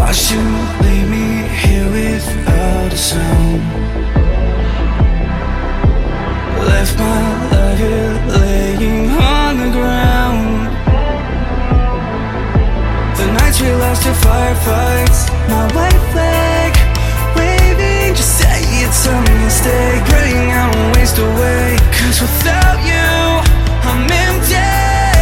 Watched you leave me here without a sound. Left my life here laying on the ground. The nights we lost to firefights, my white flag waving, just say it's a mistake. Praying I won't waste away, 'cause without you I'm empty.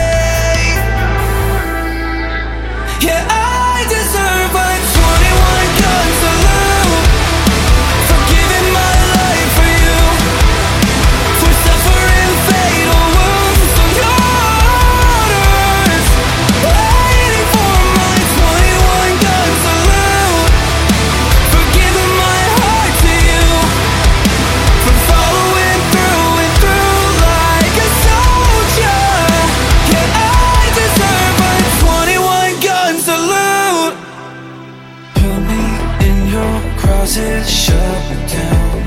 Yeah, I deserve a 21 gun salute for giving my life for you, for suffering fatal wounds on your orders, waiting for my 21 gun salute, for giving my heart to you, for following through and through like a soldier. Yeah, I deserve a 21 gun salute. Put me in your closet, shut me down.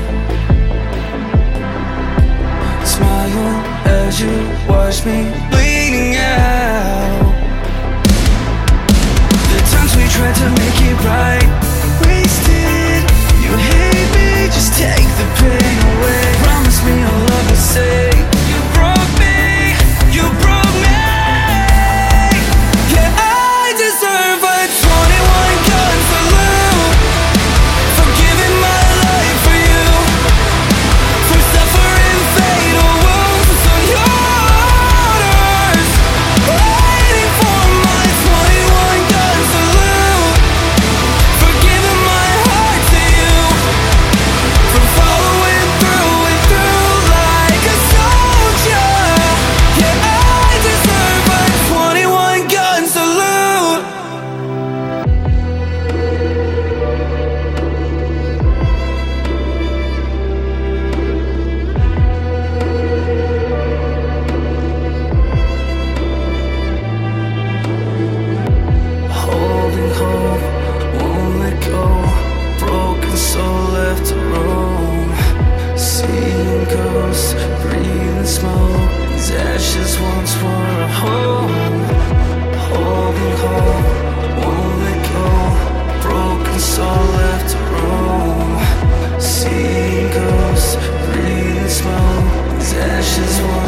Smile as you watch me bleeding out. The times we tried to make it right, wasted. You hate me, just take the pain away. Promise me you'll love me, say you broke me, you broke me. Yeah, I deserve a 21 gun salute for giving my life for you, for suffering fatal wounds on your orders, waiting for my 21 gun salute, for giving my heart to you, for following through and through like a soldier. Yeah, I deserve a 21 gun salute. Holding hope, won't let go. Broken soul left to roam. Seeing ghosts, breathing smoke. These ashes once were a home. Holding hope, won't let go. Broken soul left to roam. Seeing ghosts, breathing smoke. These ashes once